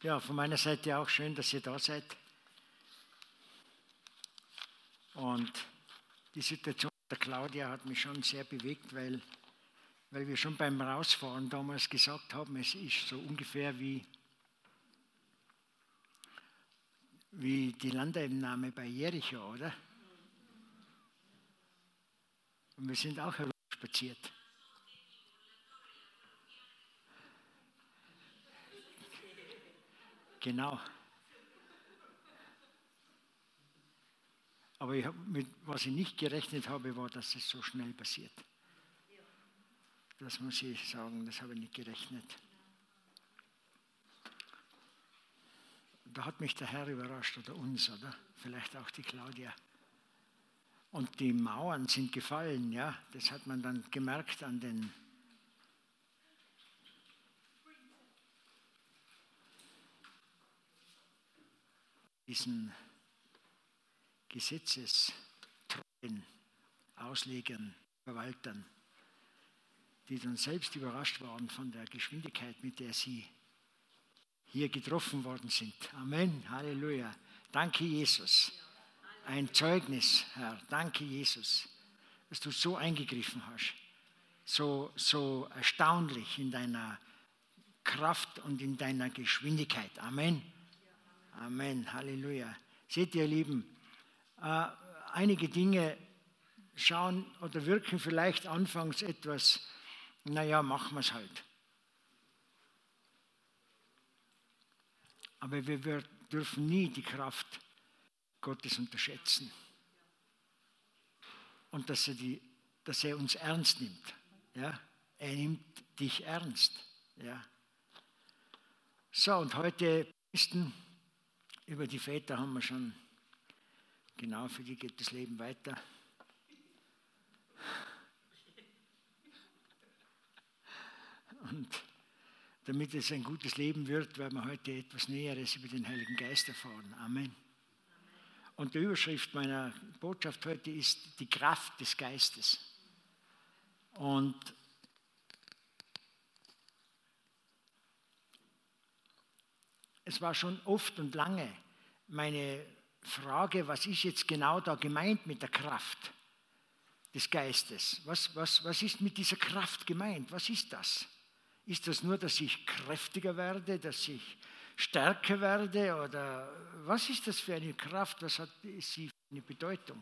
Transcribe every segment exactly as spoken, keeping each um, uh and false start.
Ja, von meiner Seite auch schön, dass ihr da seid. Und die Situation der Claudia hat mich schon sehr bewegt, weil, weil wir schon beim Rausfahren damals gesagt haben, es ist so ungefähr wie, wie die Landeinnahme bei Jericho, oder? Und wir sind auch herumspaziert. Genau. Aber ich hab, mit was ich nicht gerechnet habe, war, dass es so schnell passiert. Das muss ich sagen, das habe ich nicht gerechnet. Da hat mich der Herr überrascht, oder uns, oder? Vielleicht auch die Claudia. Und die Mauern sind gefallen, ja. Das hat man dann gemerkt an den diesen gesetzestreuen Auslegern, Verwaltern, die dann selbst überrascht waren von der Geschwindigkeit, mit der sie hier getroffen worden sind. Amen, Halleluja. Danke, Jesus. Ein Zeugnis, Herr. Danke, Jesus, dass du so eingegriffen hast. So, so erstaunlich in deiner Kraft und in deiner Geschwindigkeit. Amen. Amen, Halleluja. Seht ihr, Lieben, äh, einige Dinge schauen oder wirken vielleicht anfangs etwas, naja, machen wir es halt. Aber wir, wir dürfen nie die Kraft Gottes unterschätzen. Und dass er, die, dass er uns ernst nimmt. Ja? Er nimmt dich ernst. Ja? So, und heute über die Väter haben wir schon, genau, für die geht das Leben weiter. Und damit es ein gutes Leben wird, werden wir heute etwas Näheres über den Heiligen Geist erfahren. Amen. Und die Überschrift meiner Botschaft heute ist die Kraft des Geistes. Und es war schon oft und lange meine Frage, was ist jetzt genau da gemeint mit der Kraft des Geistes? Was, was, was ist mit dieser Kraft gemeint? Was ist das? Ist das nur, dass ich kräftiger werde, dass ich stärker werde? Oder was ist das für eine Kraft? Was hat sie für eine Bedeutung?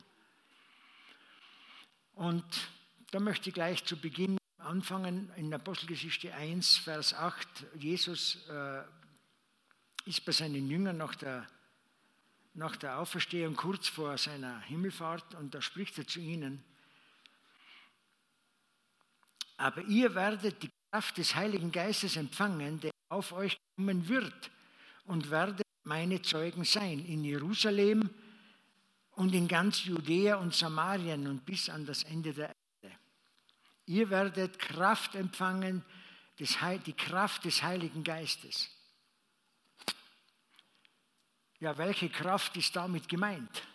Und da möchte ich gleich zu Beginn anfangen, in Apostelgeschichte eins, Vers acht. Jesus äh, ist bei seinen Jüngern nach der, nach der Auferstehung kurz vor seiner Himmelfahrt und da spricht er zu ihnen: Aber ihr werdet die Kraft des Heiligen Geistes empfangen, der auf euch kommen wird, und werdet meine Zeugen sein in Jerusalem und in ganz Judäa und Samarien und bis an das Ende der Erde. Ihr werdet Kraft empfangen, des Heil- die Kraft des Heiligen Geistes. Ja, welche Kraft ist damit gemeint?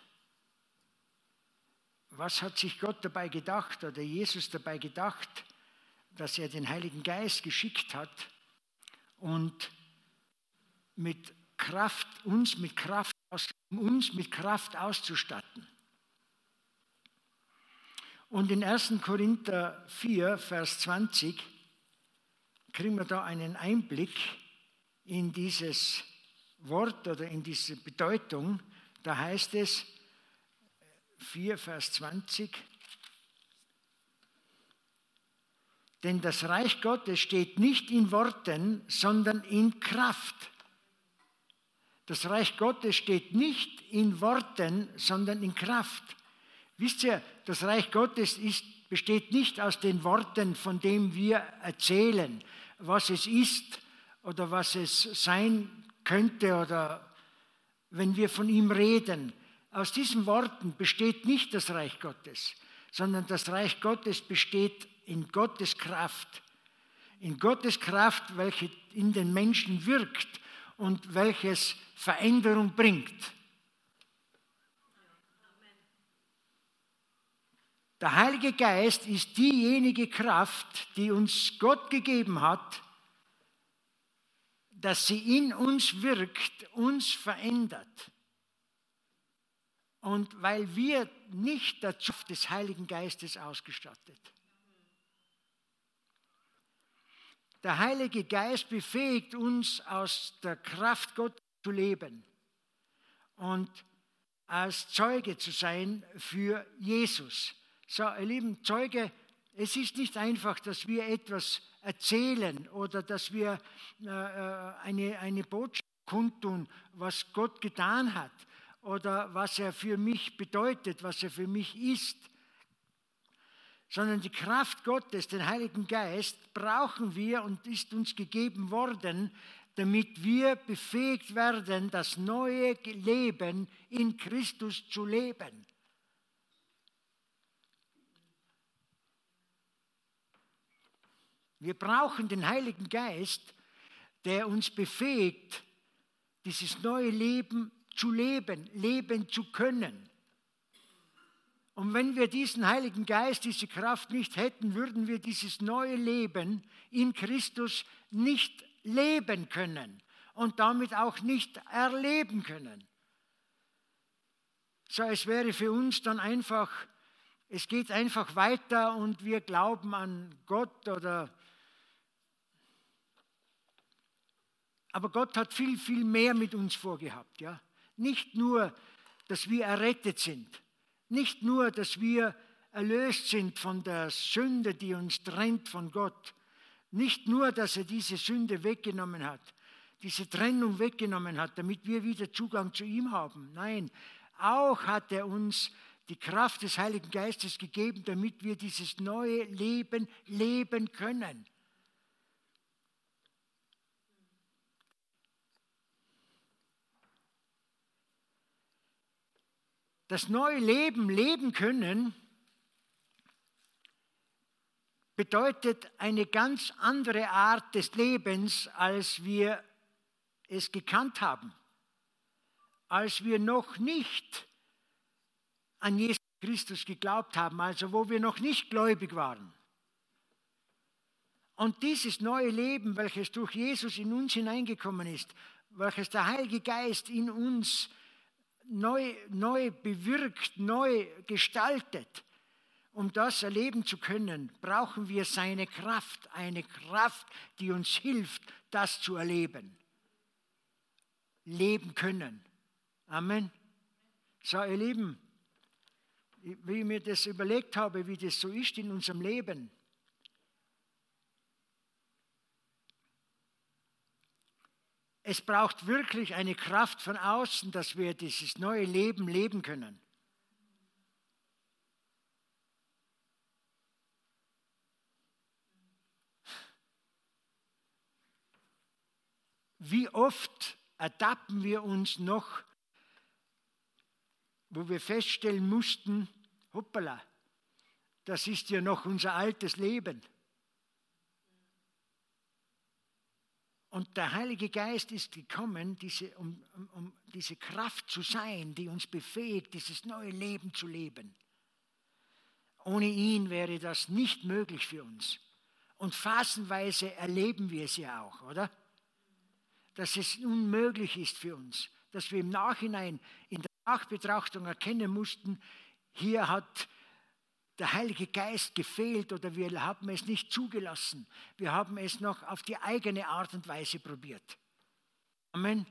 Was hat sich Gott dabei gedacht oder Jesus dabei gedacht, dass er den Heiligen Geist geschickt hat und mit Kraft, uns mit Kraft, um uns mit Kraft auszustatten? Und in ersten Korinther vier, Vers zwanzig kriegen wir da einen Einblick in dieses Wort oder in diese Bedeutung. Da heißt es, vier, Vers zwanzig, denn das Reich Gottes steht nicht in Worten, sondern in Kraft. Das Reich Gottes steht nicht in Worten, sondern in Kraft. Wisst ihr, das Reich Gottes ist, besteht nicht aus den Worten, von denen wir erzählen, was es ist oder was es sein könnte oder wenn wir von ihm reden. Aus diesen Worten besteht nicht das Reich Gottes, sondern das Reich Gottes besteht in Gottes Kraft. In Gottes Kraft, welche in den Menschen wirkt und welches Veränderung bringt. Der Heilige Geist ist diejenige Kraft, die uns Gott gegeben hat, dass sie in uns wirkt, uns verändert. Und weil wir nicht dazu des Heiligen Geistes ausgestattet. Der Heilige Geist befähigt uns, aus der Kraft Gottes zu leben und als Zeuge zu sein für Jesus. So, ihr lieben Zeuge, es ist nicht einfach, dass wir etwas erzählen oder dass wir äh, eine, eine Botschaft kundtun, was Gott getan hat oder was er für mich bedeutet, was er für mich ist. Sondern die Kraft Gottes, den Heiligen Geist, brauchen wir und ist uns gegeben worden, damit wir befähigt werden, das neue Leben in Christus zu leben. Wir brauchen den Heiligen Geist, der uns befähigt, dieses neue Leben zu leben, leben zu können. Und wenn wir diesen Heiligen Geist, diese Kraft nicht hätten, würden wir dieses neue Leben in Christus nicht leben können und damit auch nicht erleben können. So, es wäre für uns dann einfach, es geht einfach weiter und wir glauben an Gott oder... Aber Gott hat viel, viel mehr mit uns vorgehabt. Ja? Nicht nur, dass wir errettet sind. Nicht nur, dass wir erlöst sind von der Sünde, die uns trennt von Gott. Nicht nur, dass er diese Sünde weggenommen hat, diese Trennung weggenommen hat, damit wir wieder Zugang zu ihm haben. Nein, auch hat er uns die Kraft des Heiligen Geistes gegeben, damit wir dieses neue Leben leben können. Das neue Leben leben können bedeutet eine ganz andere Art des Lebens, als wir es gekannt haben, als wir noch nicht an Jesus Christus geglaubt haben, also wo wir noch nicht gläubig waren. Und dieses neue Leben, welches durch Jesus in uns hineingekommen ist, welches der Heilige Geist in uns Neu, neu bewirkt, neu gestaltet. Um das erleben zu können, brauchen wir seine Kraft, eine Kraft, die uns hilft, das zu erleben. Leben können. Amen. So, ihr Lieben, wie ich mir das überlegt habe, wie das so ist in unserem Leben. Es braucht wirklich eine Kraft von außen, dass wir dieses neue Leben leben können. Wie oft ertappen wir uns noch, wo wir feststellen mussten, hoppala, das ist ja noch unser altes Leben. Und der Heilige Geist ist gekommen, diese, um, um, um diese Kraft zu sein, die uns befähigt, dieses neue Leben zu leben. Ohne ihn wäre das nicht möglich für uns. Und phasenweise erleben wir es ja auch, oder? Dass es unmöglich ist für uns, dass wir im Nachhinein in der Nachbetrachtung erkennen mussten, hier hat der Heilige Geist gefehlt oder wir haben es nicht zugelassen. Wir haben es noch auf die eigene Art und Weise probiert. Amen.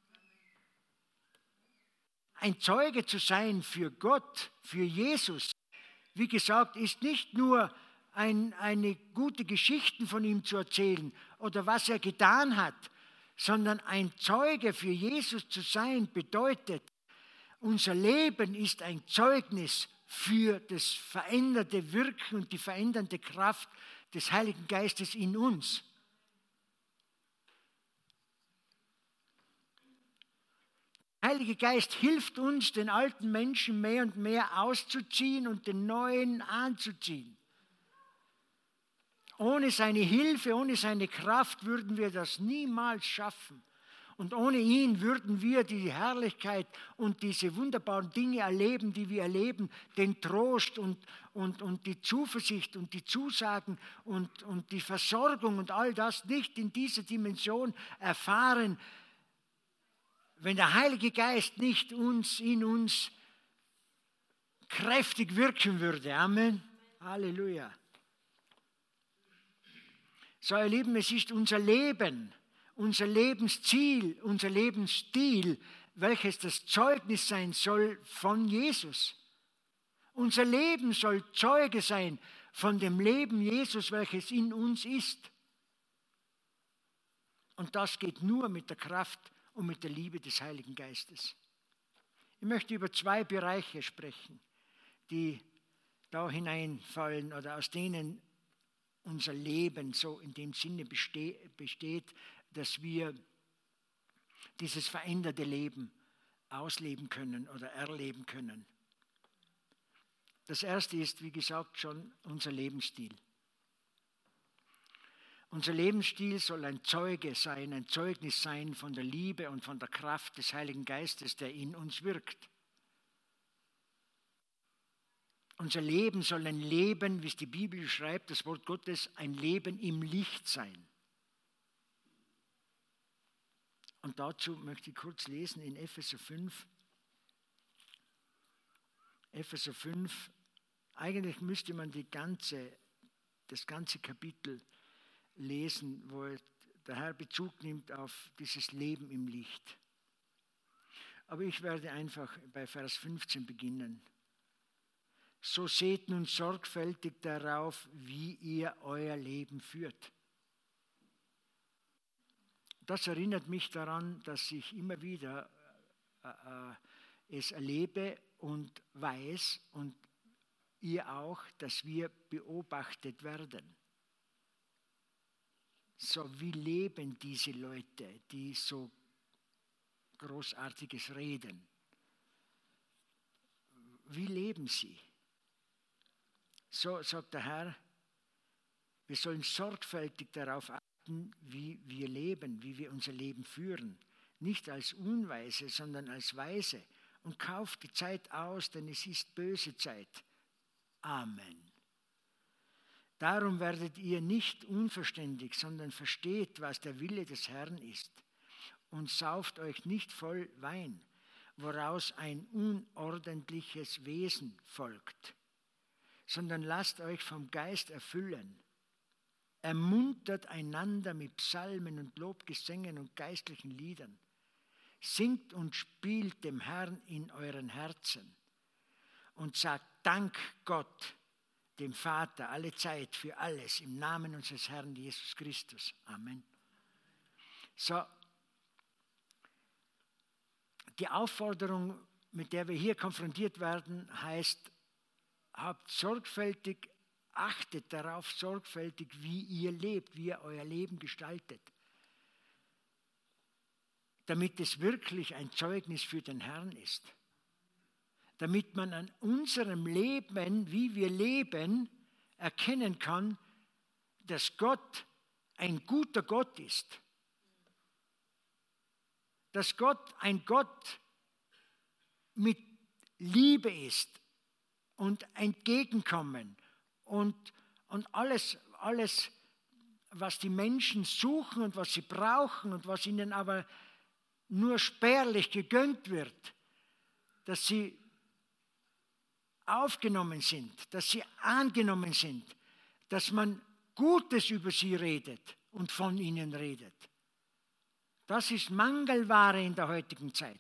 Ein Zeuge zu sein für Gott, für Jesus, wie gesagt, ist nicht nur ein, eine gute Geschichte von ihm zu erzählen oder was er getan hat, sondern ein Zeuge für Jesus zu sein bedeutet, unser Leben ist ein Zeugnis für das veränderte Wirken und die verändernde Kraft des Heiligen Geistes in uns. Der Heilige Geist hilft uns, den alten Menschen mehr und mehr auszuziehen und den neuen anzuziehen. Ohne seine Hilfe, ohne seine Kraft würden wir das niemals schaffen. Und ohne ihn würden wir die Herrlichkeit und diese wunderbaren Dinge erleben, die wir erleben, den Trost und, und, und die Zuversicht und die Zusagen und, und die Versorgung und all das nicht in dieser Dimension erfahren, wenn der Heilige Geist nicht uns, in uns kräftig wirken würde. Amen. Halleluja. So, ihr Lieben, es ist unser Leben, unser Lebensziel, unser Lebensstil, welches das Zeugnis sein soll von Jesus. Unser Leben soll Zeuge sein von dem Leben Jesus, welches in uns ist. Und das geht nur mit der Kraft und mit der Liebe des Heiligen Geistes. Ich möchte über zwei Bereiche sprechen, die da hineinfallen oder aus denen unser Leben so in dem Sinne besteht, dass wir dieses veränderte Leben ausleben können oder erleben können. Das erste ist, wie gesagt, schon unser Lebensstil. Unser Lebensstil soll ein Zeuge sein, ein Zeugnis sein von der Liebe und von der Kraft des Heiligen Geistes, der in uns wirkt. Unser Leben soll ein Leben, wie es die Bibel schreibt, das Wort Gottes, ein Leben im Licht sein. Und dazu möchte ich kurz lesen in Epheser fünf. Epheser fünf, eigentlich müsste man die ganze, das ganze Kapitel lesen, wo der Herr Bezug nimmt auf dieses Leben im Licht. Aber ich werde einfach bei Vers fünfzehn beginnen. So seht nun sorgfältig darauf, wie ihr euer Leben führt. Das erinnert mich daran, dass ich immer wieder äh, äh, es erlebe und weiß und ihr auch, dass wir beobachtet werden. So, wie leben diese Leute, die so Großartiges reden? Wie leben sie? So sagt der Herr, wir sollen sorgfältig darauf achten, wie wir leben, wie wir unser Leben führen. Nicht als Unweise, sondern als Weise. Und kauft die Zeit aus, denn es ist böse Zeit. Amen. Darum werdet ihr nicht unverständig, sondern versteht, was der Wille des Herrn ist. Und sauft euch nicht voll Wein, woraus ein unordentliches Wesen folgt, sondern lasst euch vom Geist erfüllen. Ermuntert einander mit Psalmen und Lobgesängen und geistlichen Liedern. Singt und spielt dem Herrn in euren Herzen und sagt Dank Gott, dem Vater, alle Zeit für alles, im Namen unseres Herrn Jesus Christus. Amen. So, die Aufforderung, mit der wir hier konfrontiert werden, heißt, habt sorgfältig, achtet darauf sorgfältig, wie ihr lebt, wie ihr euer Leben gestaltet, damit es wirklich ein Zeugnis für den Herrn ist. Damit man an unserem Leben, wie wir leben, erkennen kann, dass Gott ein guter Gott ist. Dass Gott ein Gott mit Liebe ist und Entgegenkommen und, und alles, alles, was die Menschen suchen und was sie brauchen und was ihnen aber nur spärlich gegönnt wird, dass sie aufgenommen sind, dass sie angenommen sind, dass man Gutes über sie redet und von ihnen redet. Das ist Mangelware in der heutigen Zeit.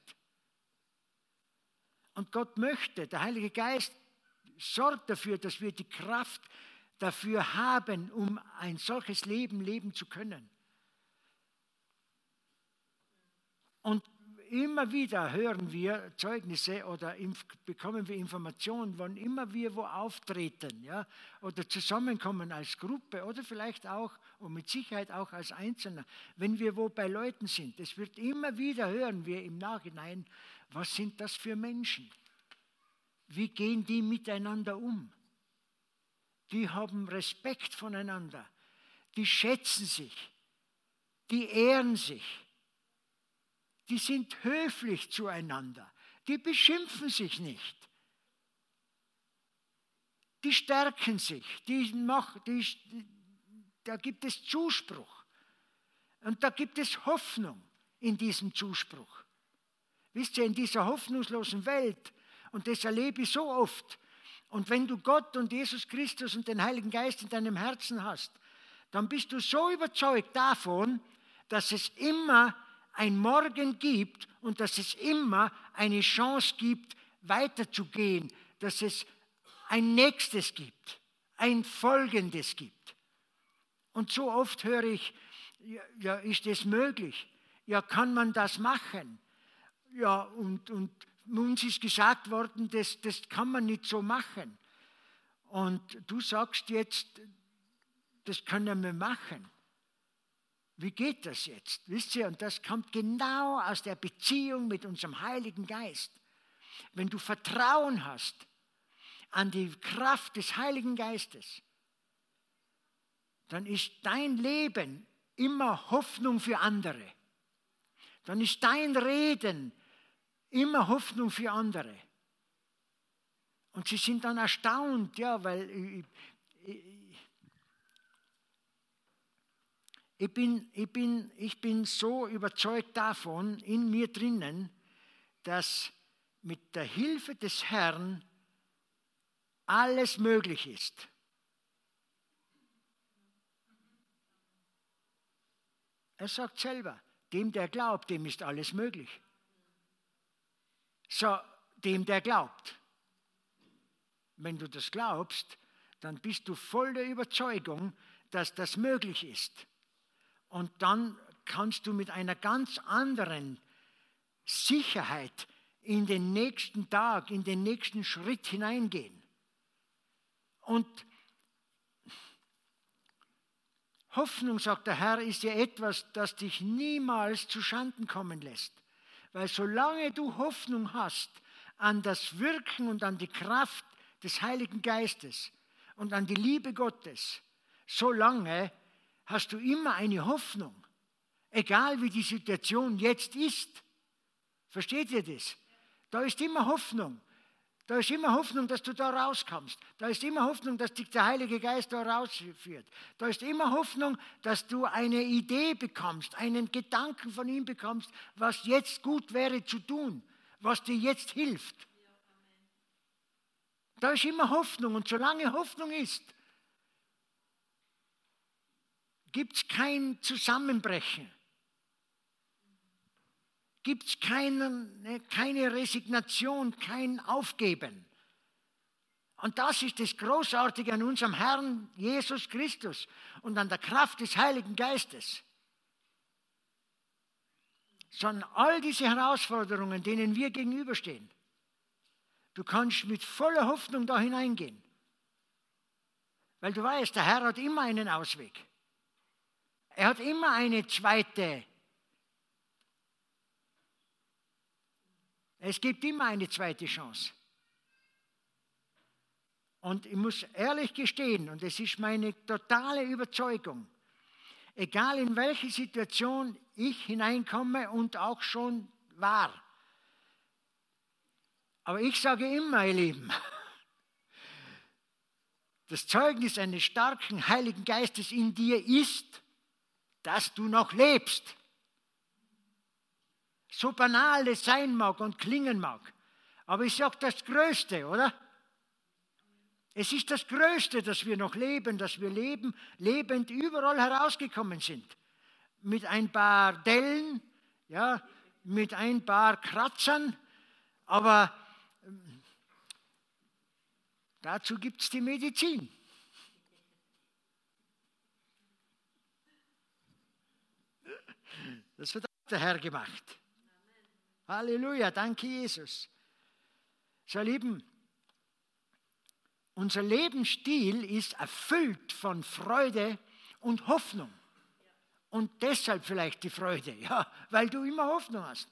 Und Gott möchte, der Heilige Geist sorgt dafür, dass wir die Kraft dafür haben, um ein solches Leben leben zu können. Und immer wieder hören wir Zeugnisse oder bekommen wir Informationen, wann immer wir wo auftreten, ja, oder zusammenkommen als Gruppe oder vielleicht auch und mit Sicherheit auch als Einzelner, wenn wir wo bei Leuten sind. Es wird immer wieder hören wir im Nachhinein, was sind das für Menschen? Wie gehen die miteinander um? Die haben Respekt voneinander, die schätzen sich, die ehren sich. die sind höflich zueinander, die beschimpfen sich nicht. Die stärken sich, die machen, die, da gibt es Zuspruch. Und da gibt es Hoffnung in diesem Zuspruch. Wisst ihr, in dieser hoffnungslosen Welt, und das erlebe ich so oft, und wenn du Gott und Jesus Christus und den Heiligen Geist in deinem Herzen hast, dann bist du so überzeugt davon, dass es immer ein Morgen gibt und dass es immer eine Chance gibt, weiterzugehen, dass es ein Nächstes gibt, ein Folgendes gibt. Und so oft höre ich, ja, ja, ist das möglich? Ja, kann man das machen? Ja, und, und uns ist gesagt worden, das, das kann man nicht so machen. Und du sagst jetzt, das können wir machen. Wie geht das jetzt? Wisst ihr, und das kommt genau aus der Beziehung mit unserem Heiligen Geist. Wenn du Vertrauen hast an die Kraft des Heiligen Geistes, dann ist dein Leben immer Hoffnung für andere. Dann ist dein Reden immer Hoffnung für andere. Und sie sind dann erstaunt, ja, weil ich, ich, ich, bin, ich, bin, ich bin so überzeugt davon, in mir drinnen, dass mit der Hilfe des Herrn alles möglich ist. Er sagt selber, dem, der glaubt, dem ist alles möglich. So, dem, der glaubt. Wenn du das glaubst, dann bist du voll der Überzeugung, dass das möglich ist. Und dann kannst du mit einer ganz anderen Sicherheit in den nächsten Tag, in den nächsten Schritt hineingehen. Und Hoffnung, sagt der Herr, ist ja etwas, das dich niemals zu Schanden kommen lässt. Weil solange du Hoffnung hast an das Wirken und an die Kraft des Heiligen Geistes und an die Liebe Gottes, solange hast du immer eine Hoffnung, egal wie die Situation jetzt ist. Versteht ihr das? Da ist immer Hoffnung. Da ist immer Hoffnung, dass du da rauskommst. Da ist immer Hoffnung, dass dich der Heilige Geist da rausführt. Da ist immer Hoffnung, dass du eine Idee bekommst, einen Gedanken von ihm bekommst, was jetzt gut wäre zu tun, was dir jetzt hilft. Da ist immer Hoffnung, und solange Hoffnung ist, gibt es kein Zusammenbrechen. Gibt es keine, keine Resignation, kein Aufgeben. Und das ist das Großartige an unserem Herrn Jesus Christus und an der Kraft des Heiligen Geistes. Sondern all diese Herausforderungen, denen wir gegenüberstehen, du kannst mit voller Hoffnung da hineingehen. Weil du weißt, der Herr hat immer einen Ausweg. Er hat immer eine zweite. Es gibt immer eine zweite Chance. Und ich muss ehrlich gestehen, und es ist meine totale Überzeugung, egal in welche Situation ich hineinkomme und auch schon war, aber ich sage immer, ihr Lieben, das Zeugnis eines starken Heiligen Geistes in dir ist, dass du noch lebst. So banal es sein mag und klingen mag. Aber ich sage das Größte, oder? Es ist das Größte, dass wir noch leben, dass wir leben, lebend überall herausgekommen sind. Mit ein paar Dellen, ja, mit ein paar Kratzern, aber ähm, dazu gibt es die Medizin. Das hat der Herr gemacht. Halleluja, danke Jesus. So, Lieben, unser Lebensstil ist erfüllt von Freude und Hoffnung. Und deshalb vielleicht die Freude, ja, weil du immer Hoffnung hast.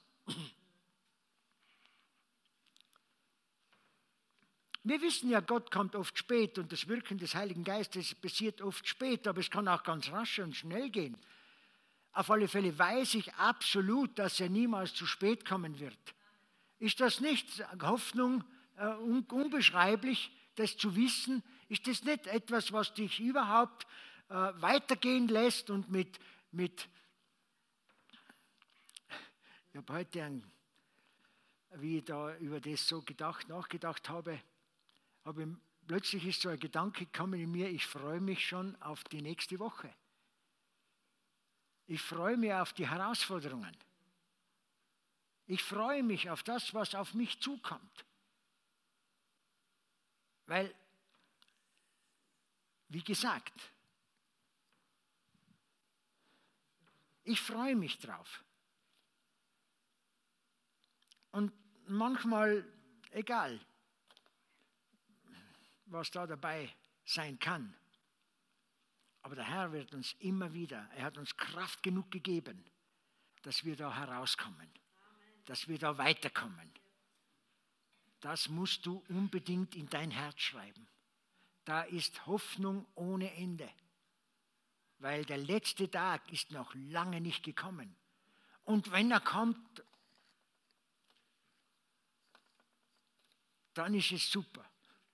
Wir wissen ja, Gott kommt oft spät und das Wirken des Heiligen Geistes passiert oft spät, aber es kann auch ganz rasch und schnell gehen. Auf alle Fälle weiß ich absolut, dass er niemals zu spät kommen wird. Ist das nicht Hoffnung, äh, un unbeschreiblich, das zu wissen? Ist das nicht etwas, was dich überhaupt äh, weitergehen lässt und mit, mit ich habe heute, ein, wie ich da über das so gedacht, nachgedacht habe, habe plötzlich ist so ein Gedanke gekommen in mir, ich freue mich schon auf die nächste Woche. Ich freue mich auf die Herausforderungen. Ich freue mich auf das, was auf mich zukommt. Weil, wie gesagt, ich freue mich drauf. Und manchmal, egal, was da dabei sein kann, aber der Herr wird uns immer wieder, er hat uns Kraft genug gegeben, dass wir da herauskommen, Amen. Dass wir da weiterkommen. Das musst du unbedingt in dein Herz schreiben. Da ist Hoffnung ohne Ende, weil der letzte Tag ist noch lange nicht gekommen. Und wenn er kommt, dann ist es super.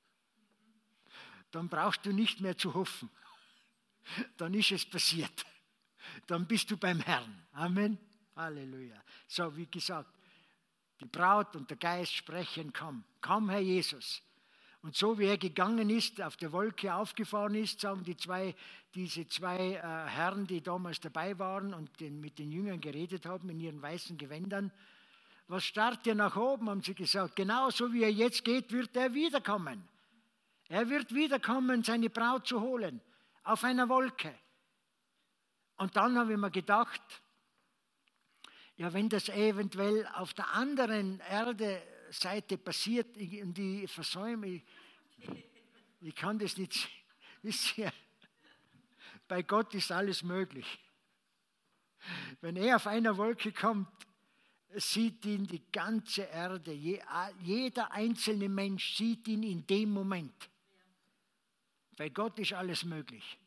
Dann brauchst du nicht mehr zu hoffen. Dann ist es passiert. Dann bist du beim Herrn. Amen. Halleluja. So, wie gesagt, die Braut und der Geist sprechen, komm. Komm, Herr Jesus. Und so wie er gegangen ist, auf der Wolke aufgefahren ist, sagen die zwei, diese zwei äh, Herren, die damals dabei waren und den, mit den Jüngern geredet haben in ihren weißen Gewändern, was starrt ihr nach oben, haben sie gesagt. Genauso wie er jetzt geht, wird er wiederkommen. Er wird wiederkommen, seine Braut zu holen, auf einer Wolke. Und dann habe ich mir gedacht, ja, wenn das eventuell auf der anderen Erdeseite passiert, und ich versäume, ich, ich kann das nicht, wisst ihr, bei Gott ist alles möglich. Wenn er auf einer Wolke kommt, sieht ihn die ganze Erde, jeder einzelne Mensch sieht ihn in dem Moment. Bei Gott ist alles möglich.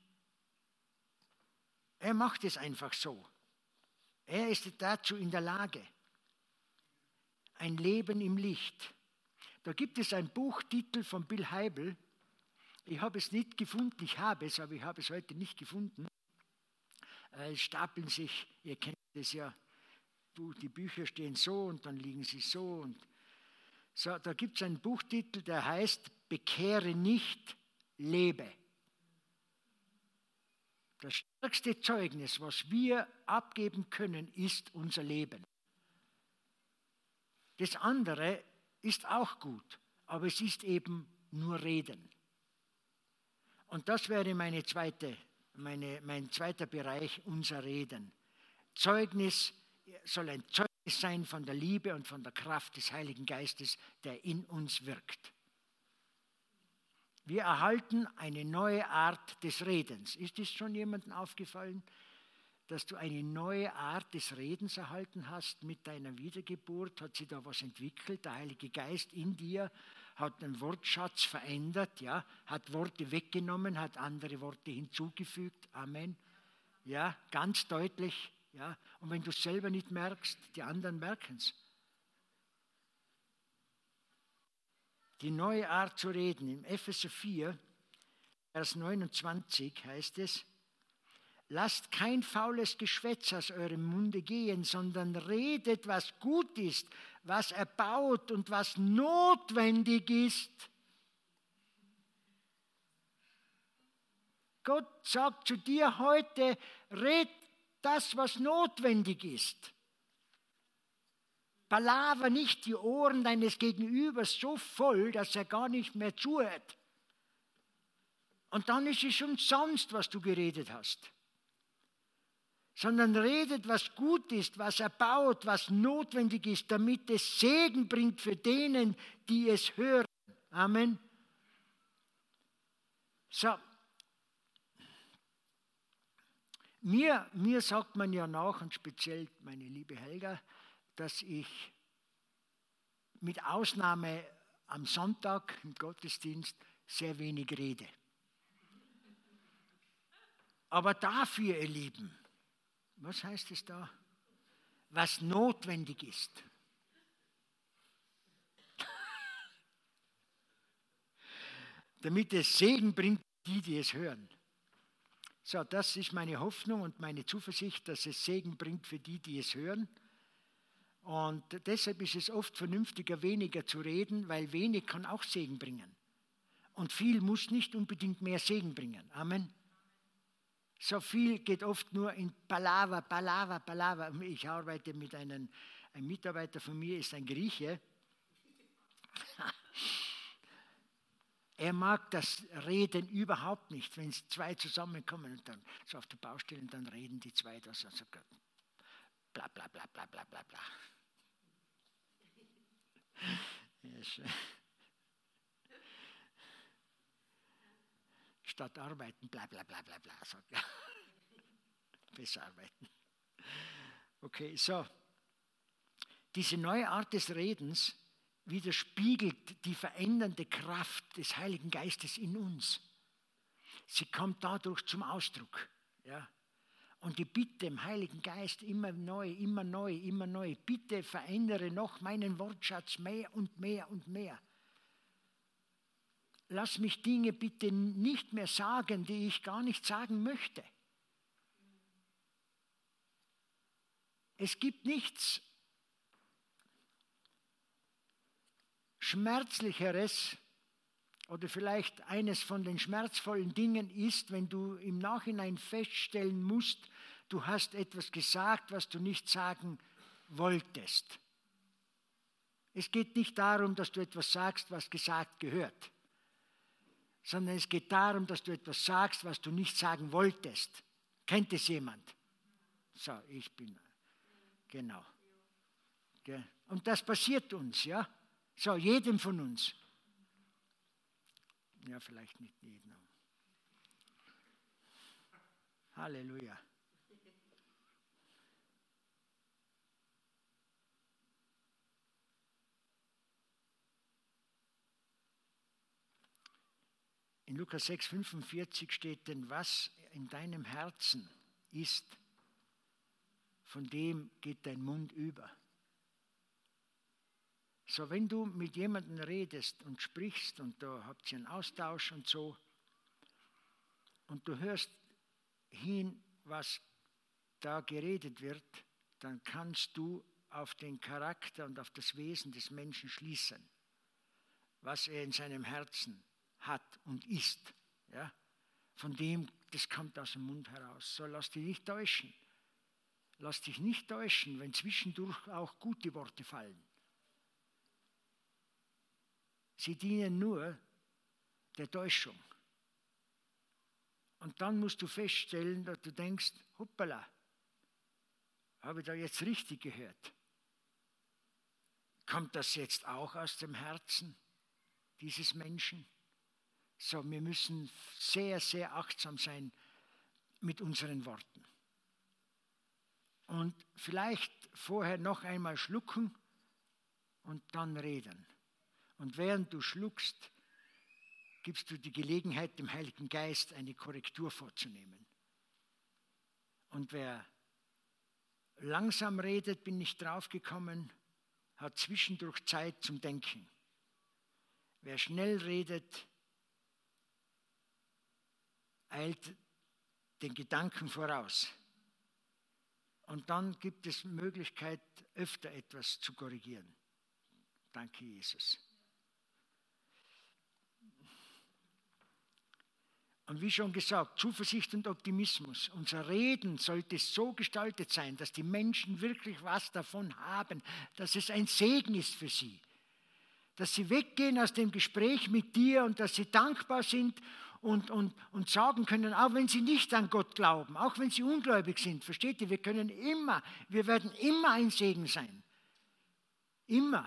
Er macht es einfach so. Er ist dazu in der Lage. Ein Leben im Licht. Da gibt es einen Buchtitel von Bill Hybels. Ich habe es nicht gefunden, ich habe es, aber ich habe es heute nicht gefunden. Es stapeln sich, ihr kennt es ja, die Bücher stehen so und dann liegen sie so. Und so, da gibt es einen Buchtitel, der heißt Bekehre nicht, lebe. Das stärkste Zeugnis, was wir abgeben können, ist unser Leben. Das andere ist auch gut, aber es ist eben nur Reden. Und das wäre meine zweite, meine, mein zweiter Bereich, unser Reden. Zeugnis soll ein Zeugnis sein von der Liebe und von der Kraft des Heiligen Geistes, der in uns wirkt. Wir erhalten eine neue Art des Redens. Ist es schon jemandem aufgefallen, dass du eine neue Art des Redens erhalten hast mit deiner Wiedergeburt? Hat sich da was entwickelt? Der Heilige Geist in dir hat den Wortschatz verändert, ja, hat Worte weggenommen, hat andere Worte hinzugefügt. Amen. Ja, ganz deutlich. Ja, und wenn du es selber nicht merkst, die anderen merken es. Die neue Art zu reden. Im Epheser vier, Vers neunundzwanzig heißt es, lasst kein faules Geschwätz aus eurem Munde gehen, sondern redet, was gut ist, was erbaut und was notwendig ist. Gott sagt zu dir heute, red das, was notwendig ist. Palaver nicht die Ohren deines Gegenübers so voll, dass er gar nicht mehr zuhört. Und dann ist es umsonst, was du geredet hast. Sondern redet, was gut ist, was erbaut, was notwendig ist, damit es Segen bringt für denen, die es hören. Amen. So. Mir, mir sagt man ja nach, und speziell meine liebe Helga, dass ich mit Ausnahme am Sonntag im Gottesdienst sehr wenig rede. Aber dafür, ihr Lieben, was heißt es da? Was notwendig ist. Damit es Segen bringt, die, die es hören. So, das ist meine Hoffnung und meine Zuversicht, dass es Segen bringt für die, die es hören. Und deshalb ist es oft vernünftiger, weniger zu reden, weil wenig kann auch Segen bringen. Und viel muss nicht unbedingt mehr Segen bringen. Amen. So viel geht oft nur in Palaver, Palaver, Palaver. Ich arbeite mit einem, ein Mitarbeiter von mir, ist ein Grieche. Er mag das Reden überhaupt nicht, wenn es zwei zusammenkommen und dann so auf der Baustelle und dann reden die zwei das und so bla bla bla bla bla bla bla. Ja, statt arbeiten, bla bla bla bla bla. Sagt er. Besser arbeiten. Okay, so. Diese neue Art des Redens widerspiegelt die verändernde Kraft des Heiligen Geistes in uns. Sie kommt dadurch zum Ausdruck. Ja? Und die Bitte im Heiligen Geist immer neu, immer neu, immer neu. Bitte verändere noch meinen Wortschatz mehr und mehr und mehr. Lass mich Dinge bitte nicht mehr sagen, die ich gar nicht sagen möchte. Es gibt nichts Schmerzlicheres oder vielleicht eines von den schmerzvollen Dingen ist, wenn du im Nachhinein feststellen musst, du hast etwas gesagt, was du nicht sagen wolltest. Es geht nicht darum, dass du etwas sagst, was gesagt gehört, sondern es geht darum, dass du etwas sagst, was du nicht sagen wolltest. Kennt es jemand? So, ich bin, genau. Und das passiert uns, ja? So, jedem von uns. Ja, vielleicht nicht jedem. Halleluja. In Lukas sechs, fünfundvierzig steht, denn was in deinem Herzen ist, von dem geht dein Mund über. So, wenn du mit jemandem redest und sprichst und da habt ihr einen Austausch und so und du hörst hin, was da geredet wird, dann kannst du auf den Charakter und auf das Wesen des Menschen schließen, was er in seinem Herzen hat und ist. Ja? Von dem, das kommt aus dem Mund heraus. So, lass dich nicht täuschen. Lass dich nicht täuschen, wenn zwischendurch auch gute Worte fallen. Sie dienen nur der Täuschung. Und dann musst du feststellen, dass du denkst, hoppala, habe ich da jetzt richtig gehört? Kommt das jetzt auch aus dem Herzen dieses Menschen? So, wir müssen sehr, sehr achtsam sein mit unseren Worten. Und vielleicht vorher noch einmal schlucken und dann reden. Und während du schluckst, gibst du die Gelegenheit, dem Heiligen Geist eine Korrektur vorzunehmen. Und wer langsam redet, bin ich draufgekommen, hat zwischendurch Zeit zum Denken. Wer schnell redet, eilt den Gedanken voraus. Und dann gibt es Möglichkeit, öfter etwas zu korrigieren. Danke, Jesus. Und wie schon gesagt, Zuversicht und Optimismus. Unser Reden sollte so gestaltet sein, dass die Menschen wirklich was davon haben, dass es ein Segen ist für sie. Dass sie weggehen aus dem Gespräch mit dir und dass sie dankbar sind und, und, und sagen können, auch wenn sie nicht an Gott glauben, auch wenn sie ungläubig sind, versteht ihr, wir können immer, wir werden immer ein Segen sein. Immer.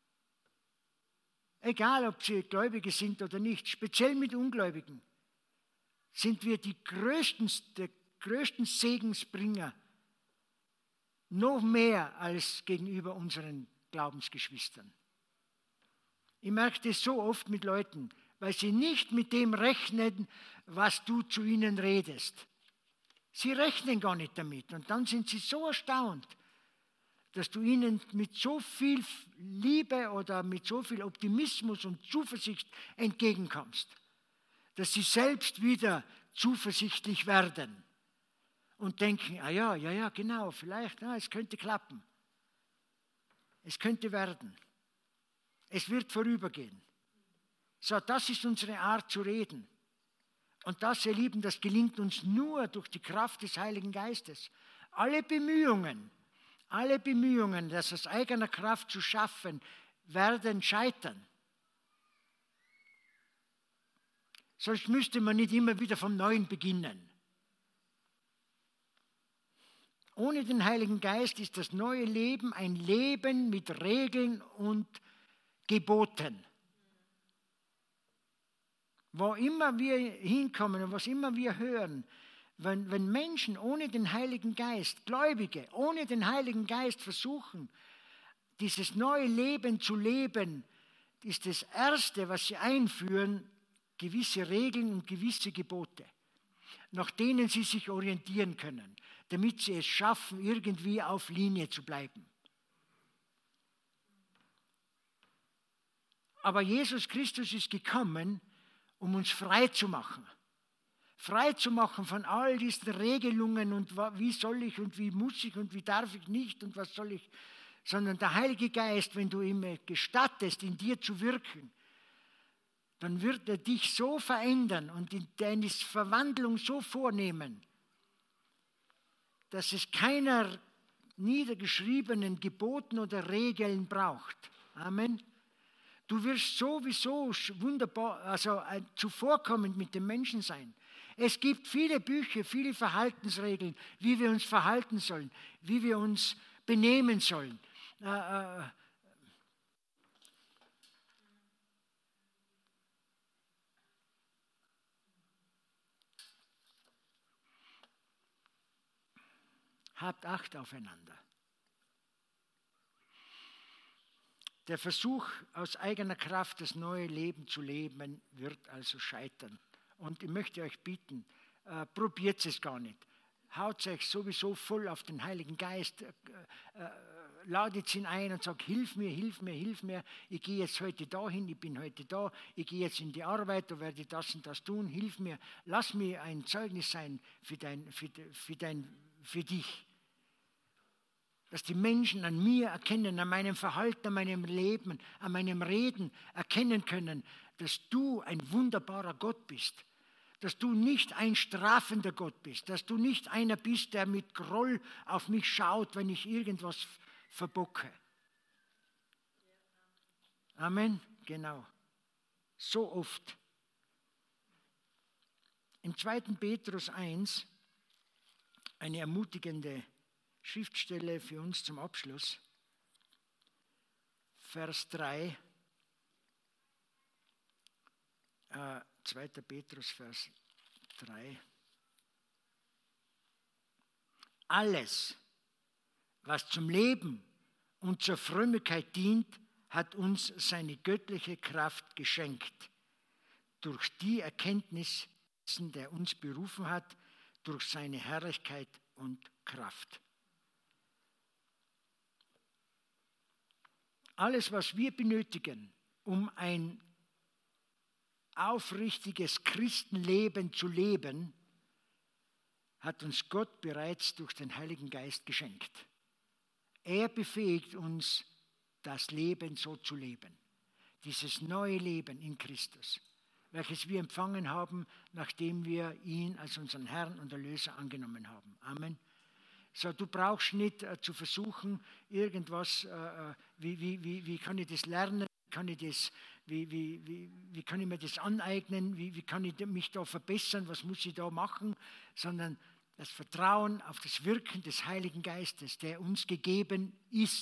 Egal, ob sie Gläubige sind oder nicht, speziell mit Ungläubigen. Sind wir die größten, der größten Segensbringer, noch mehr als gegenüber unseren Glaubensgeschwistern. Ich merke das so oft mit Leuten, weil sie nicht mit dem rechnen, was du zu ihnen redest. Sie rechnen gar nicht damit. Und dann sind sie so erstaunt, dass du ihnen mit so viel Liebe oder mit so viel Optimismus und Zuversicht entgegenkommst, dass sie selbst wieder zuversichtlich werden und denken, ah ja, ja, ja, genau, vielleicht, na, es könnte klappen. Es könnte werden. Es wird vorübergehen. So, das ist unsere Art zu reden. Und das, ihr Lieben, das gelingt uns nur durch die Kraft des Heiligen Geistes. Alle Bemühungen, alle Bemühungen, das aus eigener Kraft zu schaffen, werden scheitern. Sonst müsste man nicht immer wieder vom Neuen beginnen. Ohne den Heiligen Geist ist das neue Leben ein Leben mit Regeln und Geboten. Wo immer wir hinkommen und was immer wir hören, wenn, wenn Menschen ohne den Heiligen Geist, Gläubige, ohne den Heiligen Geist versuchen, dieses neue Leben zu leben, ist das Erste, was sie einführen, gewisse Regeln und gewisse Gebote, nach denen sie sich orientieren können, damit sie es schaffen, irgendwie auf Linie zu bleiben. Aber Jesus Christus ist gekommen, um uns frei zu machen. Frei zu machen von all diesen Regelungen und wie soll ich und wie muss ich und wie darf ich nicht und was soll ich. Sondern der Heilige Geist, wenn du ihm gestattest, in dir zu wirken, dann wird er dich so verändern und deine Verwandlung so vornehmen, dass es keiner niedergeschriebenen Geboten oder Regeln braucht. Amen. Du wirst sowieso wunderbar, also zuvorkommend mit den Menschen sein. Es gibt viele Bücher, viele Verhaltensregeln, wie wir uns verhalten sollen, wie wir uns benehmen sollen. Äh, äh, Habt Acht aufeinander. Der Versuch, aus eigener Kraft das neue Leben zu leben, wird also scheitern. Und ich möchte euch bitten, äh, probiert es gar nicht. Haut euch sowieso voll auf den Heiligen Geist, äh, äh, ladet ihn ein und sagt, hilf mir, hilf mir, hilf mir. Ich gehe jetzt heute dahin, ich bin heute da, ich gehe jetzt in die Arbeit, da werde ich das und das tun, hilf mir. Lass mir ein Zeugnis sein für, dein, für, für, dein, für dich. Dass die Menschen an mir erkennen, an meinem Verhalten, an meinem Leben, an meinem Reden erkennen können, dass du ein wunderbarer Gott bist. Dass du nicht ein strafender Gott bist. Dass du nicht einer bist, der mit Groll auf mich schaut, wenn ich irgendwas verbocke. Amen. Genau. So oft. Im zweiten Petrus eins, eine ermutigende Schriftstelle für uns zum Abschluss, Vers drei, äh, zweiter Petrus, Vers drei. Alles, was zum Leben und zur Frömmigkeit dient, hat uns seine göttliche Kraft geschenkt, durch die Erkenntnis, der uns berufen hat, durch seine Herrlichkeit und Kraft. Alles, was wir benötigen, um ein aufrichtiges Christenleben zu leben, hat uns Gott bereits durch den Heiligen Geist geschenkt. Er befähigt uns, das Leben so zu leben. Dieses neue Leben in Christus, welches wir empfangen haben, nachdem wir ihn als unseren Herrn und Erlöser angenommen haben. Amen. So, du brauchst nicht äh, zu versuchen, irgendwas, äh, wie, wie, wie, wie kann ich das lernen, wie kann ich, das, wie, wie, wie, wie kann ich mir das aneignen, wie, wie kann ich mich da verbessern, was muss ich da machen, sondern das Vertrauen auf das Wirken des Heiligen Geistes, der uns gegeben ist.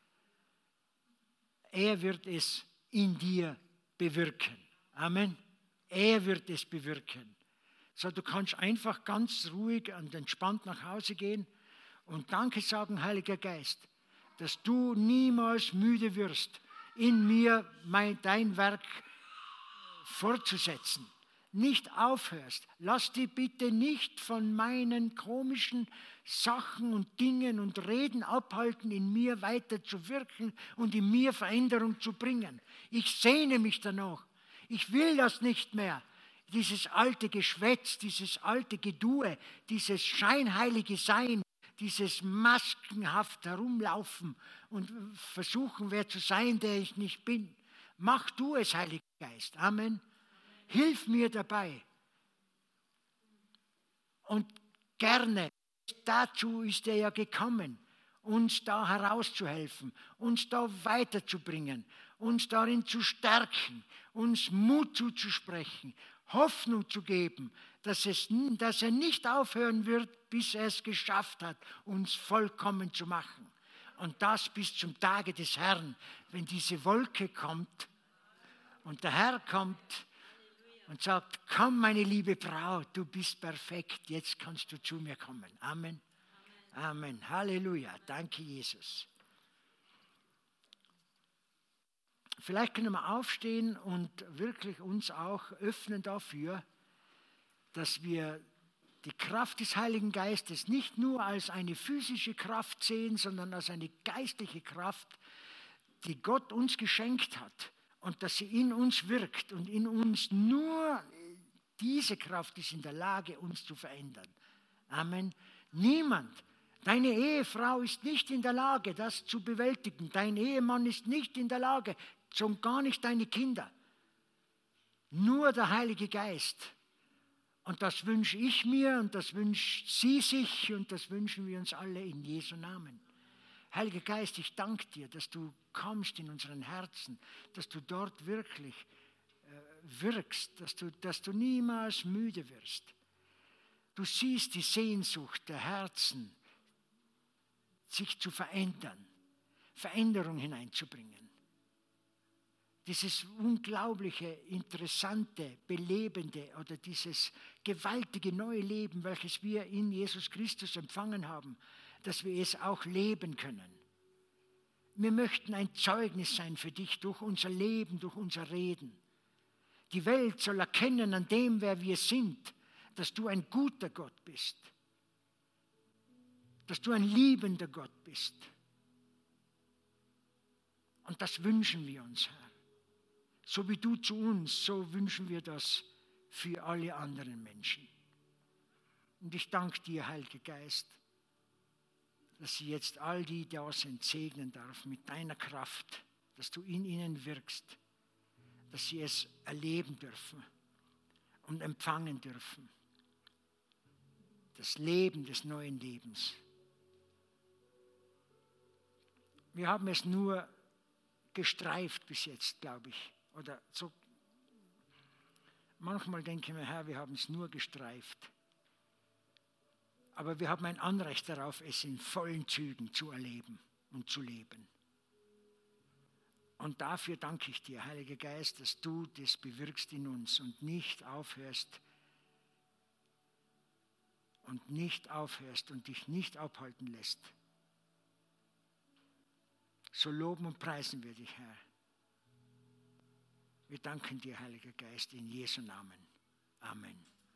Er wird es in dir bewirken. Amen. Er wird es bewirken. So, du kannst einfach ganz ruhig und entspannt nach Hause gehen und Danke sagen, Heiliger Geist, dass du niemals müde wirst, in mir mein, dein Werk fortzusetzen. nicht aufhörst. Lass dich bitte nicht von meinen komischen Sachen und Dingen und Reden abhalten, in mir weiter zu wirken und in mir Veränderung zu bringen. Ich sehne mich danach. Ich will das nicht mehr. Dieses alte Geschwätz, dieses alte Gedue, dieses scheinheilige Sein, dieses maskenhaft herumlaufen und versuchen, wer zu sein, der ich nicht bin. Mach du es, Heiliger Geist. Amen. Hilf mir dabei. Und gerne, dazu ist er ja gekommen, uns da herauszuhelfen, uns da weiterzubringen, uns darin zu stärken, uns Mut zuzusprechen, Hoffnung zu geben, dass, es, dass er nicht aufhören wird, bis er es geschafft hat, uns vollkommen zu machen. Und das bis zum Tage des Herrn, wenn diese Wolke kommt und der Herr kommt und sagt, komm meine liebe Braut, du bist perfekt, jetzt kannst du zu mir kommen. Amen. Amen. Amen. Halleluja. Danke, Jesus. Vielleicht können wir aufstehen und wirklich uns auch öffnen dafür, dass wir die Kraft des Heiligen Geistes nicht nur als eine physische Kraft sehen, sondern als eine geistliche Kraft, die Gott uns geschenkt hat und dass sie in uns wirkt und in uns nur diese Kraft ist in der Lage, uns zu verändern. Amen. Niemand. Deine Ehefrau ist nicht in der Lage, das zu bewältigen. Dein Ehemann ist nicht in der Lage, schon gar nicht deine Kinder. Nur der Heilige Geist. Und das wünsche ich mir und das wünscht sie sich und das wünschen wir uns alle in Jesu Namen. Heiliger Geist, ich danke dir, dass du kommst in unseren Herzen, dass du dort wirklich äh, wirkst, dass du, dass du niemals müde wirst. Du siehst die Sehnsucht der Herzen, sich zu verändern, Veränderung hineinzubringen. Dieses unglaubliche, interessante, belebende oder dieses gewaltige neue Leben, welches wir in Jesus Christus empfangen haben, dass wir es auch leben können. Wir möchten ein Zeugnis sein für dich durch unser Leben, durch unser Reden. Die Welt soll erkennen an dem, wer wir sind, dass du ein guter Gott bist, dass du ein liebender Gott bist. Und das wünschen wir uns, Herr. So wie du zu uns, so wünschen wir das für alle anderen Menschen. Und ich danke dir, Heiliger Geist, dass sie jetzt all die da sind segnen darf mit deiner Kraft, dass du in ihnen wirkst, dass sie es erleben dürfen und empfangen dürfen. Das Leben des neuen Lebens. Wir haben es nur gestreift bis jetzt, glaube ich. Oder so. Manchmal denke ich mir, Herr, wir haben es nur gestreift. Aber wir haben ein Anrecht darauf, es in vollen Zügen zu erleben und zu leben. Und dafür danke ich dir, Heiliger Geist, dass du das bewirkst in uns und nicht aufhörst und nicht aufhörst und dich nicht abhalten lässt. So loben und preisen wir dich, Herr. Wir danken dir, Heiliger Geist, in Jesu Namen. Amen.